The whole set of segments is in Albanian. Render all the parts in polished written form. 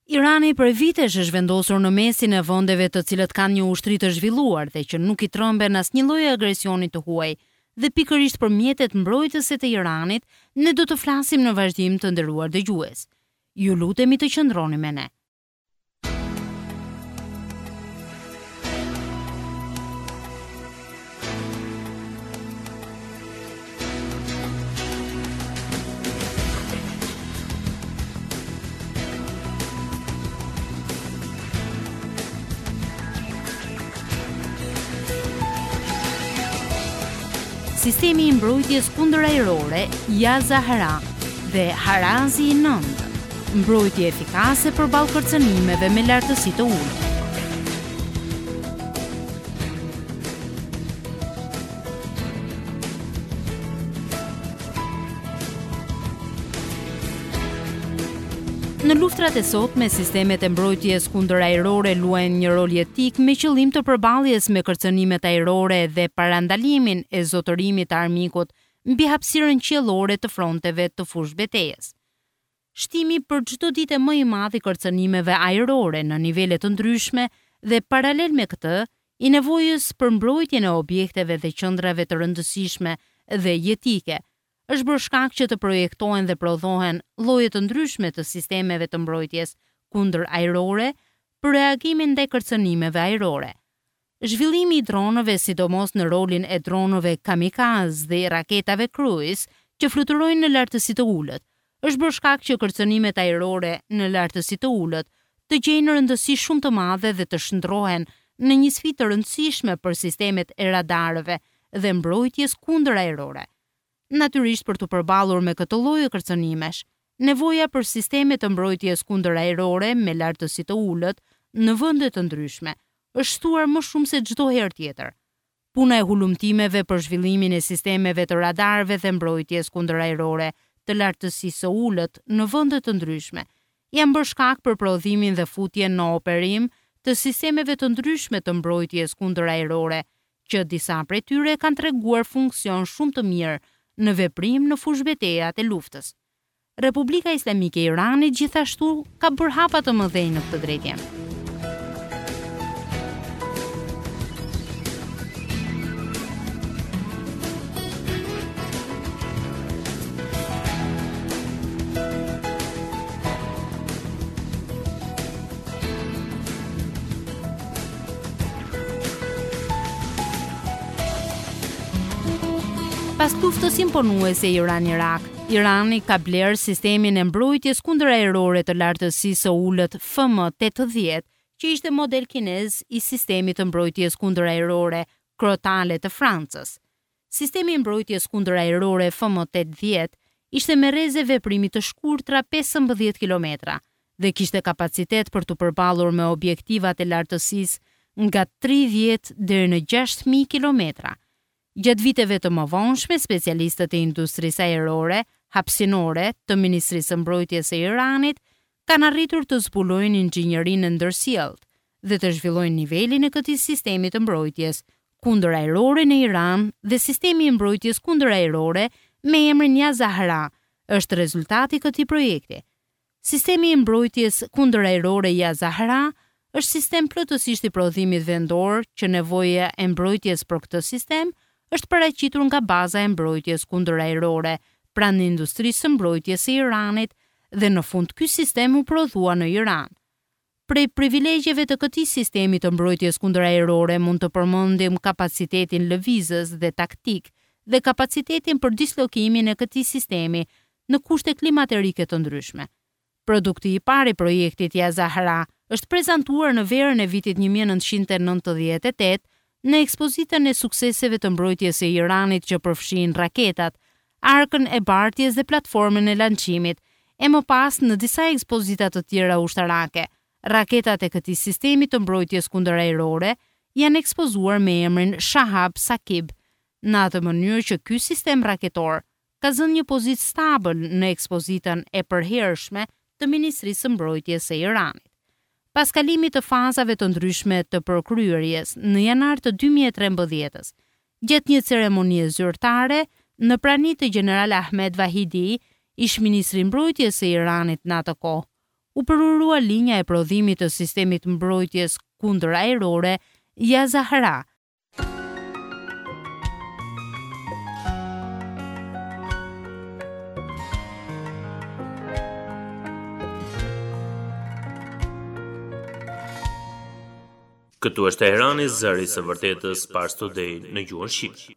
Irani për vitesh është vendosur në mesin e vendeve të cilët kanë një ushtri të zhvilluar dhe që nuk i trëmben asnjë lloj agresioni të huaj. Dhe pikërisht për mjetet mbrojtëse të Iranit, ne do të flasim në vazhdim të nderuar dëgjues. Ju lutemi të qëndroni me ne. Sistemi i mbrojtjes kundër ajrore, Jazahara dhe Harazi 9, mbrojtje efikase përballë kërcënimeve me lartësi të ulët. Në luftrat e sotme, sistemet e mbrojtjes kundër ajrore luajnë një rol jetik me qëllim të përballjes me kërcënimet ajrore dhe parandalimin e zotërimit të armikut mbi hapësirën qiellore të fronteve të fushë betejës. Shtimi për çdo ditë më i madh i kërcënimeve ajrore në nivele të ndryshme dhe paralel me këtë, i nevojës për mbrojtjen e objekteve dhe qendrave të rëndësishme dhe jetike, është bërë shkak që të projektohen dhe prodhohen lloje të ndryshme të sistemeve të mbrojtjes kundër ajrore për reagimin ndaj kërcënimeve ajrore. Zhvillimi i dronëve, sidomos në rolin e dronëve kamikaz dhe raketave cruise që fluturojnë në lartësi të ulët, është bërë shkak që kërcënimet ajrore në lartësi të ulët të gjejnë rëndësi shumë të madhe dhe të shndrohen në një sfidë të rëndësishme për sistemet e radarëve dhe mbrojtjes kundër ajrore. Natyrisht për të përballur me këtë lloj kërcënimesh, nevoja për sisteme të mbrojtjes kundër ajrore me lartësi të ulët në vende të ndryshme është shtuar më shumë se çdo herë tjetër. Puna e hulumtimeve për zhvillimin e sistemeve të radarëve dhe mbrojtjes kundër ajrore të lartësisë së ulët në vende të ndryshme janë bërë shkak për prodhimin dhe futjen në operim të sistemeve të ndryshme të mbrojtjes kundër ajrore, që disa prej tyre kanë treguar funksion shumë të mirë në veprim në fushbetejat e luftës. Republika Islamike e Iranit gjithashtu ka bërë hapa të mëdhenj në këtë drejtim. Pas luftës imponuese Iran-Irak, Irani ka blerë sistemin e mbrojtjes kundër ajrore të lartësisë së ulët FM-80, që ishte model kinez i sistemit të mbrojtjes kundër ajrore Crotale të Francës. Sistemi i mbrojtjes kundër ajrore FM-80 ishte me rreze veprimi të shkurtra 15 kilometra dhe kishte kapacitet për të përballur me objektivat e lartësisë nga 30 deri në 6000 kilometra. Gjatë viteve të mëvonshme, specialistët e industrisë ajrore, hapësinore të Ministrisë së Mbrojtjes së Iranit kanë arritur të zbulojnë inxhinjerinë ndërsjellët dhe të zhvillojnë nivelin e këtij sistemi të mbrojtjes kundër ajrore në Iran, dhe sistemi i mbrojtjes kundër ajrore me emrin Jazahara është rezultati i këtij projekti. Sistemi i mbrojtjes kundër ajrore Jazahara është sistem plotësisht i prodhimit vendor që nevoja e mbrojtjes për këtë sistem është paraqitur nga baza e mbrojtjes kundër ajrore pranë industrisë së mbrojtjes së Iranit dhe në fund ky sistem u prodhua në Iran. Prej privilegjeve të këtij sistemi të mbrojtjes kundër ajrore mund të përmendim kapacitetin lëvizës dhe taktik dhe kapacitetin për dislokimin e këtij sistemi në kushte klimaterike të ndryshme. Produkti i parë i projektit Jazahara është prezantuar në verën e vitit 1998 në ekspozitën e sukseseve të mbrojtjes së Iranit që përfshin raketat, arkën e bartjes dhe platformën e lançimit, e më pas në disa ekspozita të tjera ushtarake. Raketat e këtij sistemi të mbrojtjes kundër ajrore janë ekspozuar me emrin Shahab Sakib, në atë mënyrë që ky sistem raketor ka zënë një pozitë stabël në ekspozitën e përhershme të Ministrisë së Mbrojtjes së Iranit. Pas kalimit të fazave të ndryshme të përkryerjes në janar të 2013, gjatë një ceremonie zyrtare në praninë të General Ahmed Vahidi, ish ministri i mbrojtjes së Iranit në atë kohë, u përurua linja e prodhimit të sistemit mbrojtjes kundër ajrore Yazahara. Këtu është Teherani, zëri së vërtetës, Pars Today në gjuhën shqipe.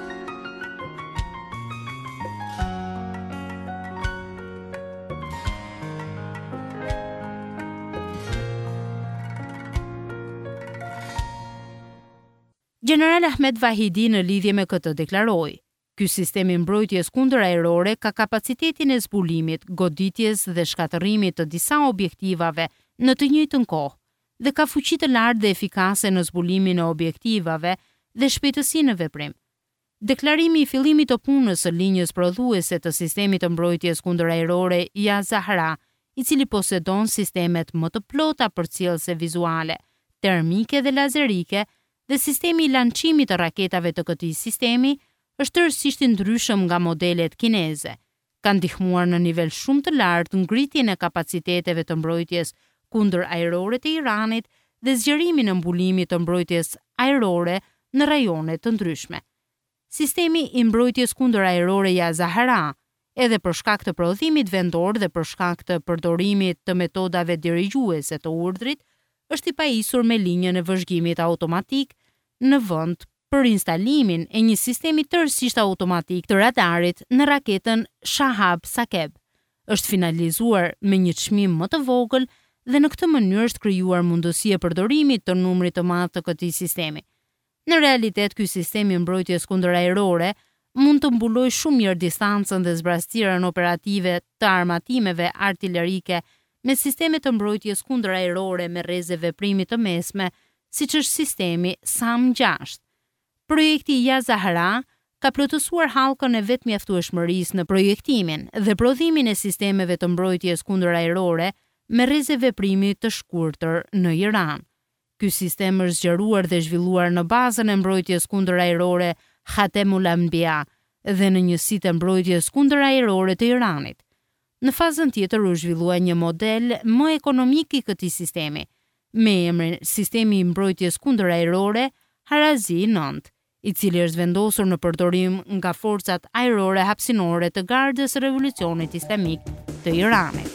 General Ahmed Vahidi në lidhje me këtë deklaroi: "Ky sistem i mbrojtjes kundër ajrore ka kapacitetin e zbulimit, goditjes dhe shkatërrimit të disa objektivave në të njëjtën kohë dhe ka fuqi të lartë dhe efikase në zbulimin e objektivave dhe shpejtësi në veprim." Deklarimi i fillimit të punës së linjës prodhuese të sistemit të mbrojtjes kundër ajrore Yazahara, i cili posedon sistemet më të plota përcjellëse vizuale, termike dhe lazerike, dhe sistemi i lançimit të raketave të këtij sistemi, është tërësisht i ndryshëm nga modelet kineze. Ka ndihmuar në nivel shumë të lartë ngritjen e kapaciteteve të mbrojtjes kundër ajrore të Iranit dhe zgjerimin e mbulimit të mbrojtjes ajrore në rajone të ndryshme. Sistemi i mbrojtjes kundër ajrore Yazahara, edhe për shkak të prodhimit vendor dhe për shkak të përdorimit të metodave dirigjuese të urdhrit, është i pajisur me linjën e vëzhgimit automatik në vend për instalimin e një sistemi tërësisht automatik të radarit në raketën Shahab-Sakeb. Është finalizuar me një çmim më të vogël dhe në këtë mënyrë është krijuar mundësi e përdorimit të numrit të madh të këtij sistemi. Në realitet, ky sistem i mbrojtjes kundër ajrore mund të mbulojë shumë mirë distancën dhe zbrastirën operative të armatimeve artillerike me sisteme të mbrojtjes kundër ajrore me rreze veprimi të mesme, siç është sistemi SAM-6. Projekti Yazahara ka plotësuar hallkën e vetëmjaftueshmërisë në projektimin dhe prodhimin e sistemeve të mbrojtjes kundër ajrore me rreze veprimi të shkurtër në Iran. Ky sistem është zgjeruar dhe zhvilluar në bazën e mbrojtjes kundër ajrore Khatemul Anbiya dhe në njësitë e mbrojtjes kundër ajrore të Iranit. Në fazën tjetër u zhvillua një model më ekonomik i këtij sistemi, me emrin Sistemi i mbrojtjes kundër ajrore Harazi 9, i cili është vendosur në përdorim nga forcat ajrore hapësinore të Gardës së Revolucionit Islamik të Iranit.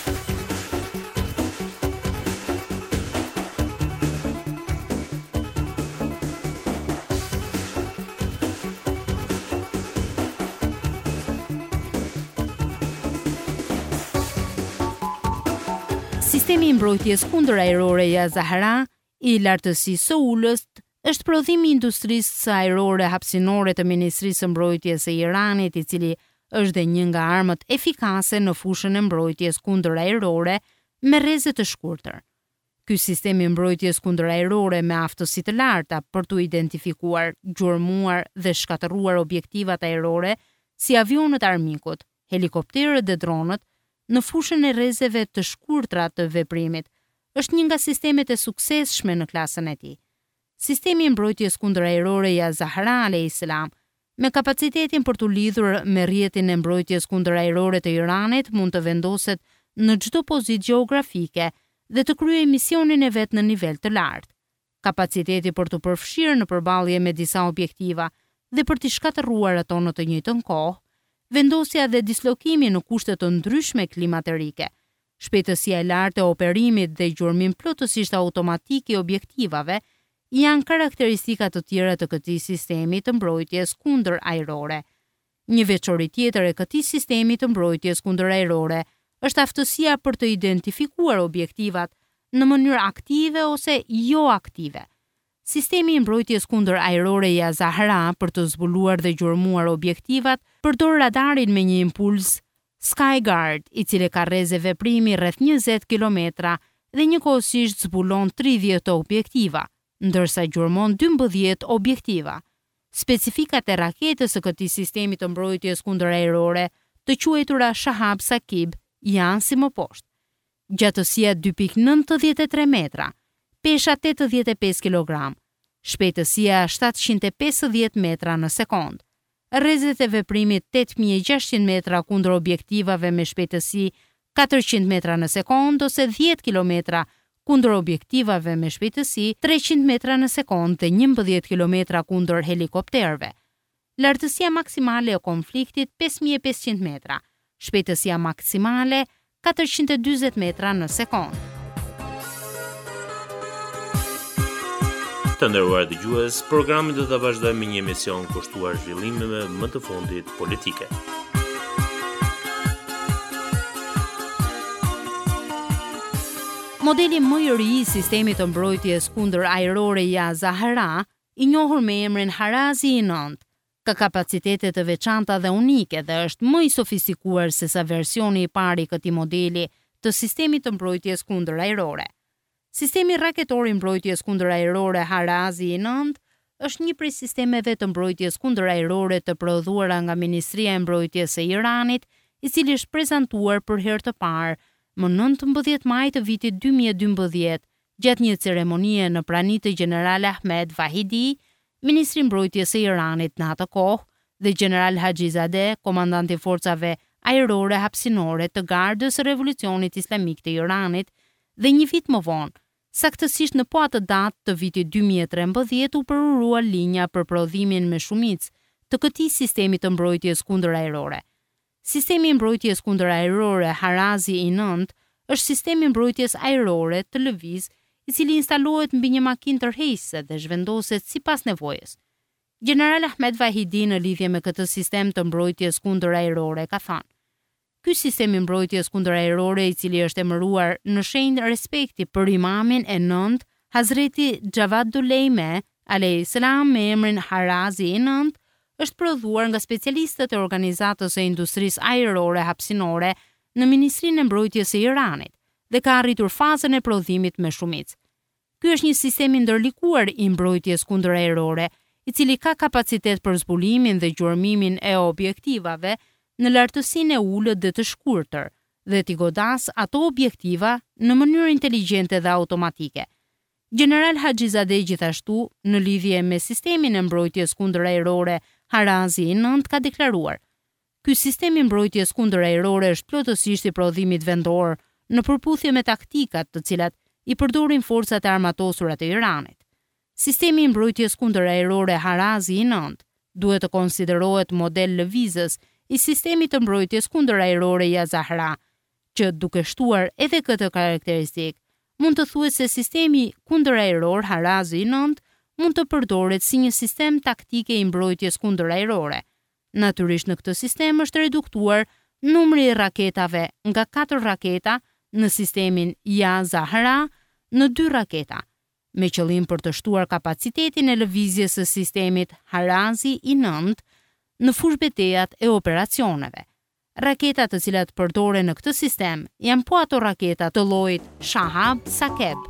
Sistemi i mbrojtjes kundër ajrore Yazahara i lartësisë së ulës është prodhimi i industrisë së ajrore hapësinore të Ministrisë së Mbrojtjes së Iranit, i cili është dhe një nga armët efikase në fushën e mbrojtjes kundër ajrore me rreze të shkurtër. Ky sistem i mbrojtjes kundër ajrore me aftësi të larta për të identifikuar, gjurmuar dhe shkatërruar objektivat ajrore si avionët armikut, helikopterët dhe dronët në fushën e rrezeve të shkurtra të veprimit, është një nga sistemet e suksesshme në klasën e tij. Sistemi i mbrojtjes kundër ajrore Yazahara a.s. me kapacitetin për të lidhur me rrjetin e mbrojtjes kundër ajrore të Iranit mund të vendoset në çdo pozitë gjeografike dhe të kryejë misionin e vet në nivel të lartë. Kapaciteti për të përfshirë në përballje me disa objektiva dhe për të shkatërruar ato në të njëjtën kohë, vendosja dhe dislokimi në kushte të ndryshme klimaterike, shpejtësia e lartë e operimit dhe gjurmim plotësisht automatik i objektivave janë karakteristika të tjera të këtij sistemi të mbrojtjes kundër ajrore. Një veçori tjetër e këtij sistemi të mbrojtjes kundër ajrore është aftësia për të identifikuar objektivat në mënyrë aktive ose jo aktive. Sistemi i mbrojtjes kundër ajrore Yazahara për të zbuluar dhe gjurmuar objektivat përdor radarin me një impuls Skyguard, i cili ka rreze veprimi rreth 20 kilometra dhe njëkohësisht zbulon 30 objektiva, ndërsa gjurmon 12 objektiva. Specifikat e raketës së këtij sistemi të mbrojtjes kundër ajrore, të quajtura Shahab-Sakeb, janë si më poshtë. Gjatësia 2.93 metra, pesha 85 kg, shpejtësia 750 metra në sekond, rrezet e veprimit 8600 metra kundër objektivave me shpejtësi 400 metra në sekond ose 10 kilometra kundër objektivave me shpejtësi 300 metra në sekond dhe 11 kilometra kundër helikopterëve. Lartësia maksimale e konfliktit 5500 metra, shpejtësia maksimale 440 metra në sekond. Të nderuar dëgjues, programin do ta vazhdojmë me një emision kushtuar zhvillimeve më të fundit politike. Modeli më i ri i sistemit të mbrojtjes kundër ajrore ja Zahra, i njohur me emrin Harazi-9, ka kapacitete të veçanta dhe unike dhe është më i sofistikuar se sa versioni i parë i këtij modeli të sistemit të mbrojtjes kundër ajrore. Sistemi raketor i mbrojtjes kundër ajrore Harazi-9 është një prej sistemeve të mbrojtjes kundër ajrore të prodhuara nga Ministria e Mbrojtjes së Iranit, i cili është prezantuar për herë të parë më 19 maj të vitit 2012 gjatë një ceremonie në praninë të General Ahmed Vahidi, Ministri i Mbrojtjes së Iranit në atë kohë, dhe General Hajizadeh, komandanti i forcave ajrore hapësinore të Gardës së Revolucionit Islamik të Iranit, dhe një vit më vonë, saktësisht në po atë datë të vitit 2013 u përurua linja për prodhimin me shumicë të këtij sistemi të mbrojtjes kundër ajrore. Sistemi i mbrojtjes kundër ajrore Harazi-9 është sistemi mbrojtjes ajrore të lëviz, i cili instalohet mbi një makinë tërheqëse dhe zhvendoset sipas nevojës. General Ahmed Vahidi në lidhje me këtë sistem të mbrojtjes kundër ajrore ka thënë: "Ky sistem i mbrojtjes kundër ajrore, i cili është emëruar në shenjë respekti për imamin e 9, Hazreti Javad Dulejme, a.s. me emrin Harazi-9, është prodhuar nga specialistët e organizatës së industrisë ajrore hapësinore në Ministrinë e Mbrojtjes së Iranit dhe ka arritur fazën e prodhimit me shumicë. Ky është një sistem i ndërlikuar i mbrojtjes kundër ajrore, i cili ka kapacitet për zbulimin dhe gjurmimin e objektivave në lartësinë e ulët dhe të shkurtër, dhe t'i godas ato objektiva në mënyrë inteligjente dhe automatike." General Hajizadeh gjithashtu, në lidhje me sistemin e mbrojtjes kundër ajrore Harazi-9, ka deklaruar: "Ky sistem i mbrojtjes kundër ajrore është plotësisht i prodhimit vendor në përputhje me taktikat të cilat i përdorin forcat e armatosura të Iranit. Sistemi i mbrojtjes kundër ajrore Harazi-9 duhet të konsiderohet model lëvizës i sistemit të mbrojtjes kundër ajrore ja Zahra, që duke shtuar edhe këtë karakteristik, mund të thuhet se sistemi kundër ajror Harazi-9 mund të përdoret si një sistem taktike i mbrojtjes kundër ajrore. Natyrisht në këtë sistem është reduktuar numri i raketave nga 4 raketa në sistemin ja Zahra në 2 raketa, me qëllim për të shtuar kapacitetin e lëvizjes së sistemit Harazi-9 në fushbetejat e operacioneve. Raketat të cilat përdoren në këtë sistem janë po ato raketa të llojit Shahab-Sakeb.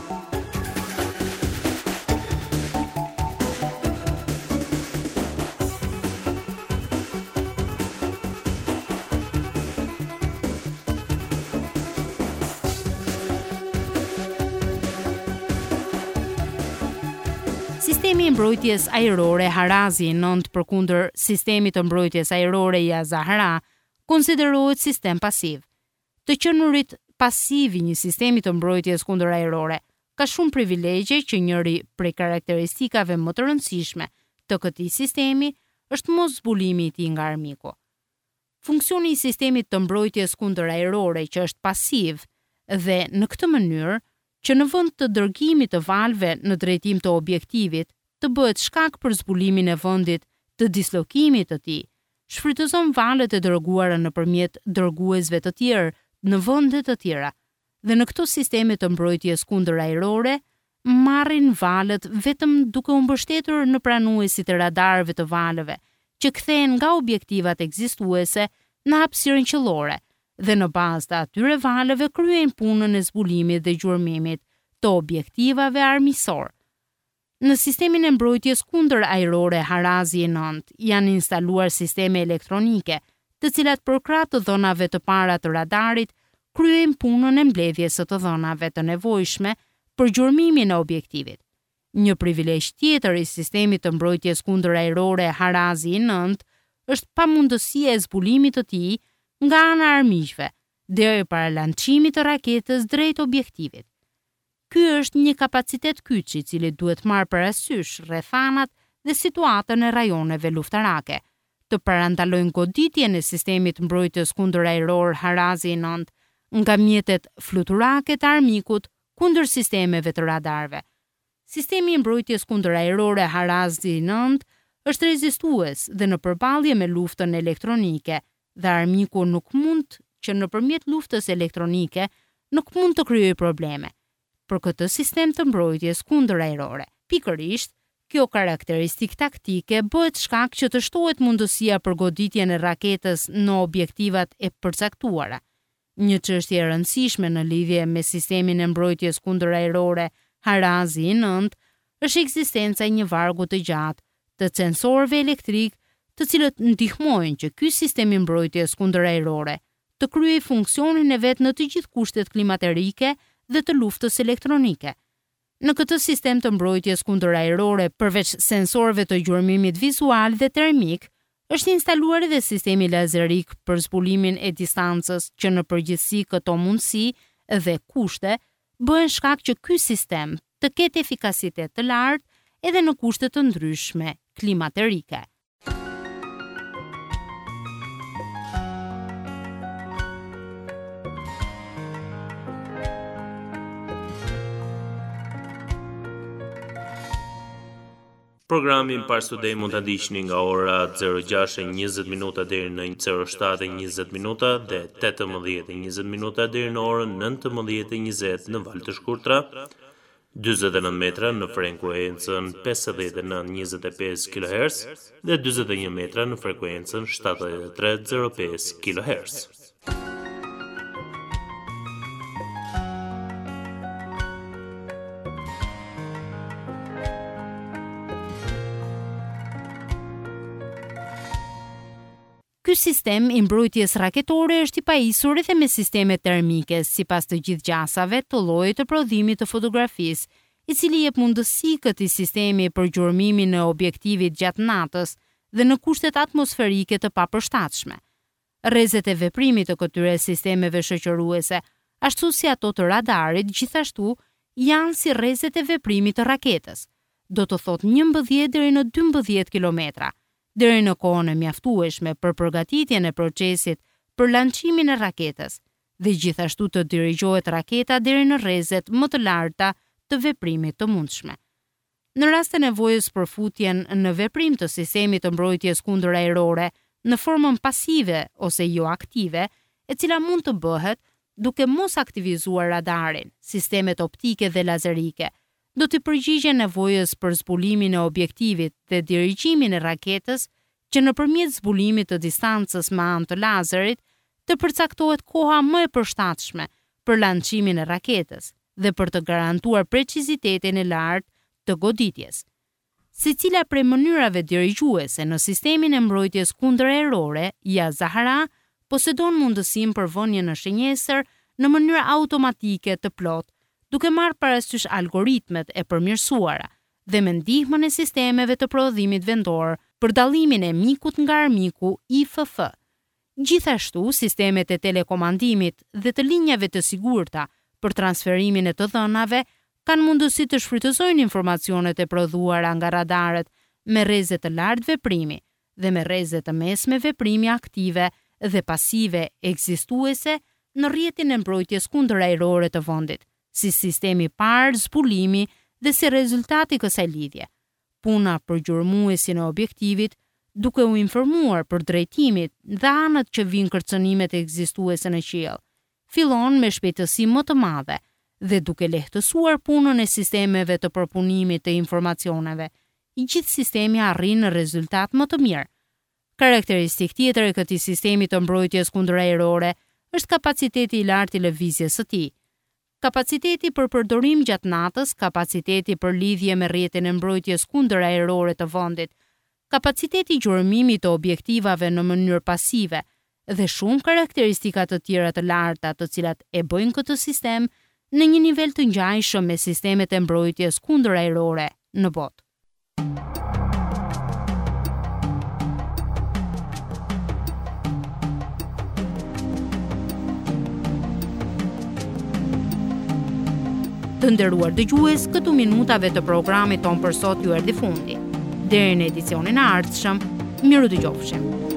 Sistemi i mbrojtjes ajrore Harazi-9 përkundër sistemit të mbrojtjes ajrore ja Zahra konsiderohet sistem pasiv. Të qenurit pasiv i një sistemi të mbrojtjes kundër ajrore ka shumë privilegje që njëri prej karakteristikave më të rëndësishme të këtij sistemi është mos zbulimi i tij nga armiku. Funksioni i sistemit të mbrojtjes kundër ajrore që është pasiv dhe në këtë mënyrë që në vend të dërgimit të valve në drejtim të objektivit të bëhet shkak për zbulimin e vendit të dislokimit të tij, shfrytëzon valët e dërguara nëpërmjet dërguesve të tjerë në vende të tjera. Dhe në këto sisteme të mbrojtjes kundër ajrore marrin valët vetëm duke u mbështetur në pranuesit e radarëve të valëve, që kthehen nga objektivat ekzistuese në hapësirën qellore dhe në bazë të atyre valëve kryejnë punën e zbulimit dhe gjurmimit të objektivave armiqësor. Në sistemin e mbrojtjes kundër ajrore Harazi-9 janë instaluar sisteme elektronike, të cilat përkrah të dhënave të para të radarit kryejnë punën e mbledhjes së të dhënave të nevojshme për gjurmimin e objektivit. Një privilegj tjetër i sistemit të mbrojtjes kundër ajrore Harazi-9 është pamundësia e zbulimit të tij nga ana e armiqve, deri para lançimit të raketës drejt objektivit. Ky është një kapacitet kyçi i cili duhet marrë parasysh rrethanat dhe situatën e rajoneve luftarake, të parandalojnë goditjen e sistemit mbrojtjes kundër ajror Harazi 9 nga mjetet fluturake të armikut kundër sistemeve të radarëve. Sistemi i mbrojtjes kundër ajrore Harazi 9 është rezistues dhe në përballje me luftën elektronike, dhe armiku nuk mund që nëpërmjet luftës elektronike nuk mund të krijojë probleme për këtë sistem të mbrojtjes kundër ajrore. Pikërisht, kjo karakteristikë taktike bëhet shkak që të shtohet mundësia për goditjen e raketës në objektivat e përcaktuara. Një çështje e rëndësishme në lidhje me sistemin e mbrojtjes kundër ajrore Harazi 9 është ekzistenca e një vargu të gjatë të sensorëve elektrik, të cilët ndihmojnë që ky sistem i mbrojtjes kundër ajrore të kryejë funksionin e vet në të gjithë kushtet klimaterike dhe të luftës elektronike. Në këtë sistem të mbrojtjes kundër ajrore, përveç sensorëve të gjurmimit vizual dhe termik, është instaluar edhe sistemi lazerik për zbulimin e distancës, që në përgjithësi këto mundësi dhe kushte bëhen shkak që ky sistem të ketë efikasitet të lartë edhe në kushte të ndryshme klimaterike. Programin Parstudej mund ta ndiqni nga ora 06:20 minuta deri në 07:20 minuta dhe 18:20 minuta deri në orën 19:20 në valë të shkurtra, 49 metra në frekuencën 5925 kHz dhe 41 metra në frekuencën 7305 kHz. Ky sistem i mbrojtjes raketore është i pajisur edhe me sisteme termike sipas të gjithë gjasave të llojit të prodhimit të fotografisë, i cili jep mundësi këtij sistemi për gjurmimin e objektivit gjatë natës dhe në kushtet atmosferike të papërshtatshme. Rrezet e veprimit të këtyre sistemeve shoqëruese, ashtu si ato të radarit, gjithashtu janë si rrezet e veprimit të raketës. Do të thotë 11 deri në 12 kilometra. Deri në kohën e mjaftueshme për përgatitjen e procesit për lançimin e raketës, dhe gjithashtu të dirigjohet raketa deri në rrezet më të larta të veprimit të mundshme. Në rast të nevojës për futjen në veprim të sistemit të mbrojtjes kundër ajrore në formën pasive ose jo aktive, e cila mund të bëhet duke mos aktivizuar radarin, sistemet optike dhe lazerike, do të përgjigjen nevojës për zbulimin e objektivit dhe dirigjimin e raketës, që nëpërmjet zbulimit të distancës me anë të lazerit të përcaktohet koha më e përshtatshme për lançimin e raketës dhe për të garantuar precizitetin e lartë të goditjes. Secila prej mënyrave dirigjuese në sistemin e mbrojtjes kundër ajrore, ja Zahra, posedon mundësinë për vënje në shënjesër në mënyrë automatike të plotë, duke marrë parasysh algoritmet e përmirësuara dhe me ndihmën e sistemeve të prodhimit vendor për dallimin e mikut nga armiku IFF. Gjithashtu, sistemet e telekomandimit dhe të linjave të sigurta për transferimin e të dhënave kanë mundësi të shfrytëzojnë informacionet e prodhuara nga radarët me rreze të lartë veprimi dhe me rreze të mesme veprimi aktive dhe pasive ekzistuese në rrjetin e mbrojtjes kundër ajrore të vendit, si sistemi parë zbulimi dhe si rezultati kësaj lidhje. Puna për gjurmuesin e objektivit, duke u informuar për drejtimit dhe anët që vinë kërcënimet ekzistuese në qiell, fillon me shpejtësi më të madhe dhe duke lehtësuar punën e sistemeve të përpunimit të informacioneve, i gjithë sistemi arrin në rezultat më të mirë. Karakteristikë tjetër e këtij sistemi të mbrojtjes kundër ajrore është kapaciteti i lartë i lëvizjes së tij. Kapaciteti për përdorim gjatë natës, kapaciteti për lidhje me rrjetin e mbrojtjes kundër ajrore të vendit, kapaciteti gjurmimit të objektivave në mënyrë pasive dhe shumë karakteristika të tjera të larta të cilat e bëjnë këtë sistem në një nivel të ngjajshëm me sistemet e mbrojtjes kundër ajrore në botë. Të nderuar dëgjues, këtu minutave të programit ton për sot ju erdhi fundi. Deri në edicionin e ardhshëm, miru dëgjofshim.